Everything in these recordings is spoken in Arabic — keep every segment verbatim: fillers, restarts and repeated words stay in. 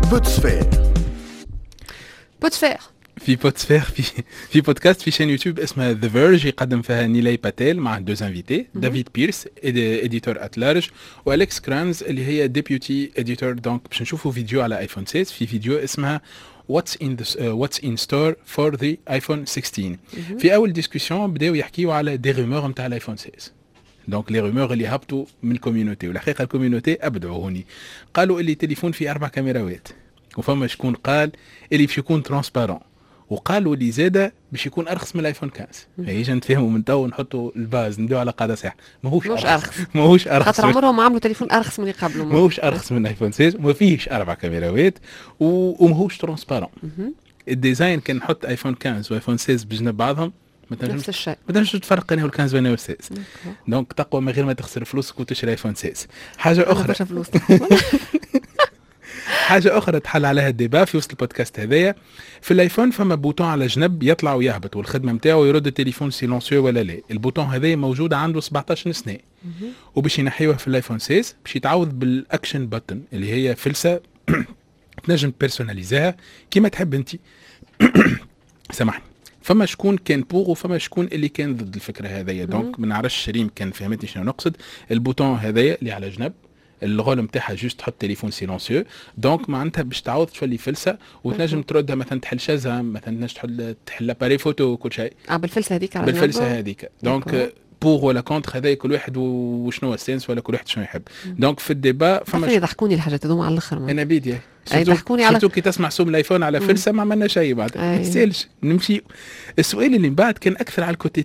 بوتسفير. بوتسفير في بوتسفير في في بودكاست في شين يوتيوب اسمها ذا فيرج يقدم فيها نيلاي باتيل مع دوز انفيتي دافيد بيرس اديتور ات لارج والكس كرانز اللي هي ديبيوتي اديتور. دونك باش نشوفوا فيديو على ايفون ستة في فيديو اسمها What's in the uh, What's in store for the iPhone ستاشر. في اول ديسكوسيون بداو يحكيوا على دي رومور نتاع الايفون ستة. دونك لي رومور اللي هبطوا من الكوميونيتي والحقيقه الكوميونيتي ابدعوا هوني، قالوا اللي تليفون فيه اربع كاميراوات، وفما شكون قال اللي باش يكون ترانسبارون، وقالوا لي زاده باش يكون ارخص من الايفون خمسة. هيجي نتفاهموا من تو نحطوا الباز نديو على قاعده صح. ماهوش ارخص, أرخص. ماهوش ارخص خاطر عمرهم عملوا تليفون ارخص من اللي قبله. ماهوش ارخص من الايفون ستة، ما فيهش اربع كاميراوات وماهوش ترانسبارون. الديزاين كان نحط ايفون خمسة وايفون ستة بجنب بعضهم ما تنجمش نفس الشيء، ما تنجمش تفرق بين الخمسة وبين الستة. دونك تقوى من غير ما تخسر فلوسك وتشري ايفون ستة. حاجه اخرى حاجه اخرى تحل عليها الديبا في وسط البودكاست هذايا، في الايفون فما بوتون على جنب يطلع ويهبط والخدمه نتاعو يرد التليفون سيلونسيو ولا لا. البوتون هذايا موجود عنده سبعطاش سنه، وباش ينحيوه في الايفون ستة باش يتعوض بالاكشن بutton اللي هي فلسه تنجم بيرسوناليزيها كيما تحب انت. سامحني. فما شكون كان بوغ وفما شكون اللي كان ضد الفكره هذيا. دونك ما نعرفش شريم كان فهمتني شنو نقصد. البوتون هذايا اللي على جنب الغول نتاعها جوست تحط تليفون سيلونسيو، دونك معناتها باش تعوض تولي فلسه وتنجم تردها مثلا تحل شازها، مثلا تنجم تحل تحل لاباري فوتو وكل شيء. اه بالفلسه هذيك على بالفلسه هذيك. دونك بوغ ولا كونتر هذا كل واحد وشنو السنس ولا كل واحد شنو يحب. دونك في الديبا فما يضحكوني الحاجات هذوما على الاخر. انا بيدي يضحكوني على كي تسمع سوم الايفون على فلسه ما عملنا شيء بعد ما يستاهلش نمشي. السؤال اللي من بعد كان اكثر على الكوتي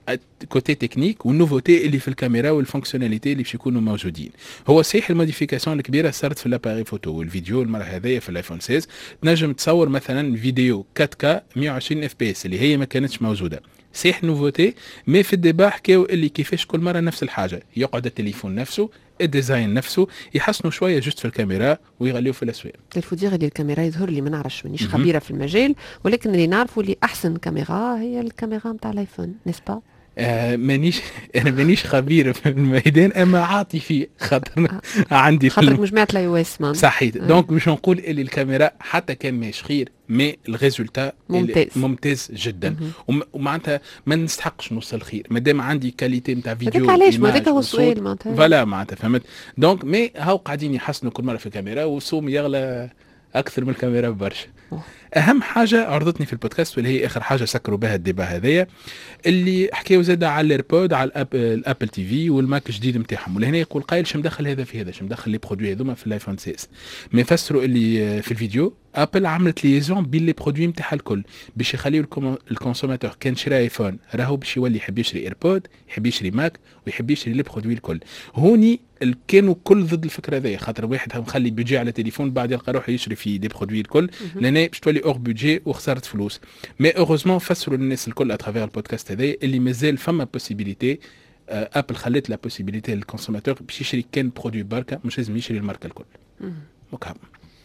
كوتي تكنيك والنوفوتي اللي في الكاميرا والفونكسيوناليتي اللي باش يكونوا موجودين. هو صحيح الموديفيكاسيون الكبيره صارت في الاباري فوتو والفيديو المره هذيا في الايفون ستة. تنجم تصور مثلا فيديو فور كي مية وعشرين اف بي اس اللي هي ما كانتش موجوده. صحيح نوفوتي، مي في الديبا حكاو اللي كيفاش كل مره نفس الحاجه، يقعد التليفون نفسه الديزاين نفسه يحسنوا شويه جست في الكاميرا ويغليوا في الاسواق. الفودير اللي الكاميرا يظهر لي ما نعرفش مانيش خبيره في المجال، ولكن اللي نعرفه اللي احسن كاميرا هي الكاميرا نتاع الايفون نسبا. آه مانيش انا مانيش خبير في الميدان اما عاطفي خاطر آه. عندي خاطر مجموعه الاي او اس صحيح. آه. دونك باش نقول اللي الكاميرا حتى كان ماشي خير مي الريزولتا ممتاز ممتاز جدا ومعناتها ما نستحقش نوصل خير مادام عندي كاليتي نتاع فيديو. هذاك علاش ما هذاك هو السؤال معناتها فوالا معناتها فهمت. دونك مي هاو قاعدين يحسنوا كل مره في الكاميرا والسوم يغلى اكثر من الكاميرا برشا. اهم حاجه عرضتني في البودكاست واللي هي اخر حاجه سكروا بها الديبا هذايا اللي حكيوا زاد على الايربود على الأب الابل تي في والماك الجديد نتاعهم. ولهنا يقول قايل شو مدخل هذا في هذا، شو مدخل لي برودوي هذوما في الايفون ستة. ما يفسروا اللي في الفيديو ابل عملت ليزون بين لي برودوي نتاعها الكل باش يخليوا الكونسوماتور كان شرا ايفون راهو باش يولي يحب يشري ايربود، يحب يشري ماك ويحب يشري لي برودوي الكل. هوني كانوا كل ضد الفكره هذه، خاطر واحد مخلي بيجي على تليفون بعد يلقى روحه يشري في دي برودوي الكل لان باش تولي اور بودجي وخسرت فلوس. مي اوروزمون فسروا للناس الكل اترافير البودكاست هذا اللي مازال فما بوسيبيليتي. ابل خلت لا بوسيبيليتي للكونسوماتور باش يشري كان برودوي بركه مش لازم يشري الماركه الكل. مكهم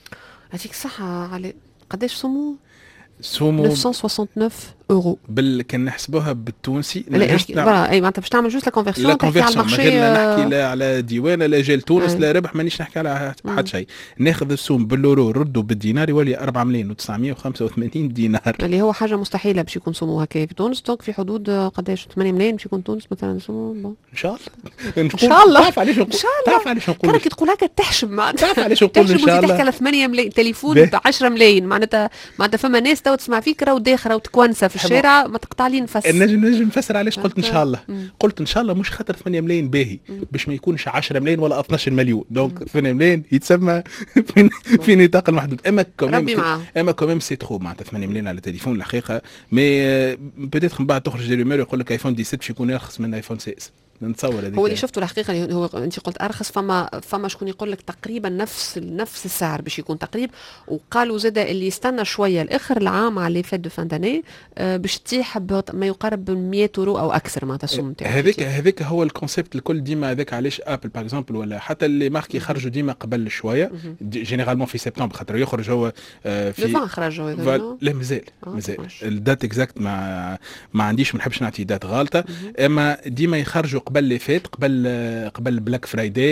هذيك صح. على قداش سمو؟ سومو تسعمية وتسعة وستين اورو بال كان نحسبوها بالتونسي. لا فوالا اي معناتها باش تعمل جوست لا كونفيرسيون تحكي على المارشي. لا نحكي لا على ديوانه لا جال تونس لا ربح مانيش نحكي على حد شيء. ناخذ السوم باليورو ردوا بالدينار يولي أربعة ملايين وتسعمية وخمسة وثمانين دينار اللي هو حاجه مستحيله باش يكون سمو هكا في تونس. دونك في حدود قداش ثمانية ملايين باش يكون تونس مثلا سمو. ان شاء الله ان شاء الله. تعرف علاش نقول تعرف علاش نقول كانك تقول هكا تحشم معناتها. تعرف علاش نقول ان شاء الله تحكي على ثمانية ملايين تليفون ب عشرة ملايين معناتها معناتها فما ناس تو تسمع فيك راهو داخله وتكونسه في الشارع ما تقطع لي نفس. نجم نجم نفسر علاش قلت ان شاء الله. قلت ان شاء الله مش خاطر ثمانية ملايين باهي باش ما يكونش عشرة ملايين ولا اثناش مليون. دونك ثمانية ملايين يتسمى في, في نطاق المحدود. اما كوميم اما كوميم سي ترو معناتها ثمانية ملايين على التليفون الحقيقه. مي بيتيتر من بعد تخرج دي رومور يقول لك ايفون سبعة عشر باش يكون ارخص من ايفون ستة. نتصور هذيك هو اللي شفته الحقيقه هو انت قلت ارخص. فما فما شكون يقول لك تقريبا نفس نفس السعر باش يكون تقريبا. وقالوا زاد اللي يستنى شويه الاخر العام على فيت دو فان داني باش تطيح ما يقارب مية اورو او اكثر معناتها السوم نتاعو. هذاك هذاك هو الكونسيبت الكل ديما. هذاك علاش ابل باغ اكزومبل ولا حتى اللي مارك يخرجوا ديما قبل شويه جينيرالمون في سبتمبر خاطر يخرج هو في خرجوا لا مازال مازال الدات اكزاكت ما ما عنديش ما نحبش نعطي دات غالطه. اما ديما يخرجوا قبل لي فيت قبل قبل بلاك فرايداي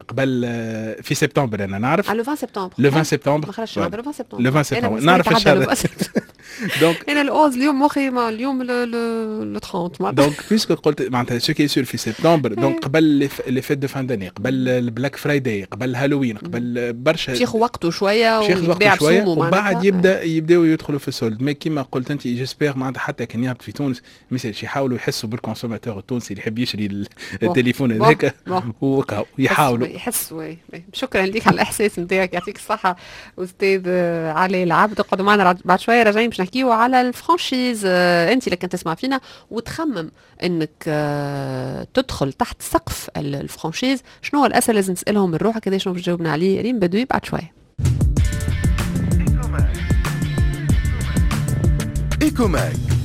قبل آه، في سبتمبر انا نعرف على لو عشرين سبتمبر لو عشرين سبتمبر ما خرجش هذا لو عشرين سبتمبر لو عشرين سبتمبر نعرف الشهر دونك انا الاوز اليوم مخي ما اليوم لو ثلاثين دونك بيسكو قلت معناتها شو كي سور في سبتمبر دونك قبل لي فيت دو فان داني قبل البلاك فرايداي قبل هالوين قبل برشا شيخ وقته شويه ويبيع شويه وبعد يبدا يبداو يدخلوا في السولد. مي كيما قلت انت جيسبيغ معناتها حتى كان يهبط في تونس مثلا يحاولوا يحسوا بالكونسوماتور التونسي اللي يحب يشري التليفون هذاك وكاو يحاولوا يحسوا. شكرا لك على الاحساس نتاعك يعطيك الصحه استاذ علي العبد. قعدوا معنا بعد شويه راجعين باش نحكيوا على الفرانشيز. انت اللي كنت تسمع فينا وتخمم انك تدخل تحت سقف الفرانشيز، شنو هو الاسئله لازم تسالهم من روحك كذا شنو باش تجاوبنا عليه؟ ريم بدوي بعد شويه. ايكو ماك